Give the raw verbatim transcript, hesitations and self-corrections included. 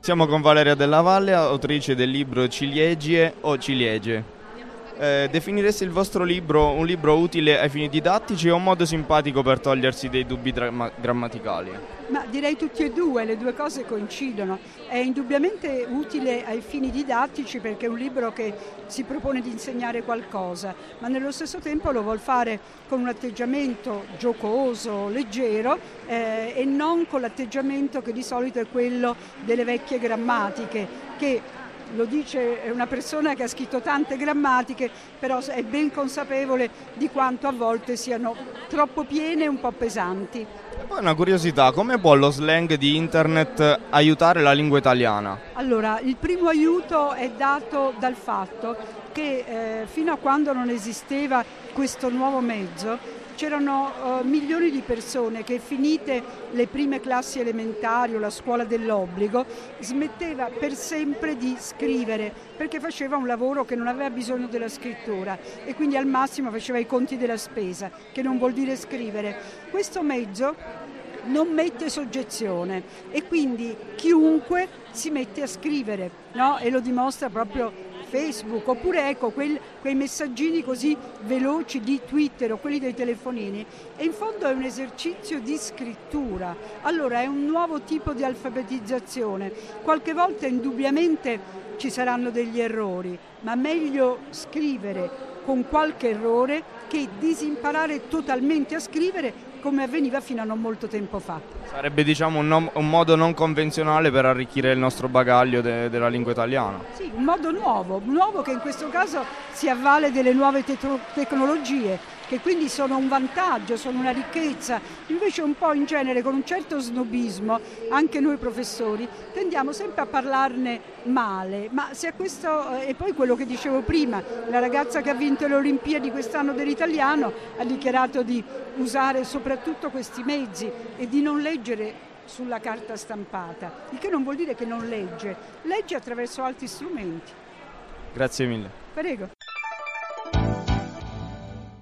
Siamo con Valeria Della Valle, autrice del libro Ciliegie o Ciliegie. Eh, definireste il vostro libro un libro utile ai fini didattici o un modo simpatico per togliersi dei dubbi dramma- grammaticali? Ma direi tutti e due, le due cose coincidono. È indubbiamente utile ai fini didattici perché è un libro che si propone di insegnare qualcosa, ma nello stesso tempo lo vuol fare con un atteggiamento giocoso, leggero eh, e non con l'atteggiamento che di solito è quello delle vecchie grammatiche, che lo dice una persona che ha scritto tante grammatiche, però è ben consapevole di quanto a volte siano troppo piene e un po' pesanti. E poi una curiosità, come può lo slang di internet aiutare la lingua italiana? Allora, il primo aiuto è dato dal fatto che eh, fino a quando non esisteva questo nuovo mezzo c'erano uh, milioni di persone che, finite le prime classi elementari o la scuola dell'obbligo, smetteva per sempre di scrivere perché faceva un lavoro che non aveva bisogno della scrittura e quindi al massimo faceva i conti della spesa, che non vuol dire scrivere. Questo mezzo non mette soggezione e quindi chiunque si mette a scrivere, no? E lo dimostra proprio Facebook, oppure ecco quel, quei messaggini così veloci di Twitter o quelli dei telefonini, e in fondo è un esercizio di scrittura. Allora è un nuovo tipo di alfabetizzazione. Qualche volta indubbiamente ci saranno degli errori, ma meglio scrivere con qualche errore che disimparare totalmente a scrivere come avveniva fino a non molto tempo fa. Sarebbe, diciamo, un, nom- un modo non convenzionale per arricchire il nostro bagaglio de- della lingua italiana. Sì, un modo nuovo, nuovo che in questo caso si avvale delle nuove te- tecnologie, che quindi sono un vantaggio, sono una ricchezza. Invece un po' in genere, con un certo snobismo, anche noi professori, tendiamo sempre a parlarne male. Ma se a questo, e poi quello che dicevo prima, la ragazza che ha vinto le Olimpiadi quest'anno dell'italiano ha dichiarato di usare soprattutto questi mezzi e di non leggere sulla carta stampata, il che non vuol dire che non legge, legge attraverso altri strumenti. Grazie mille. Prego.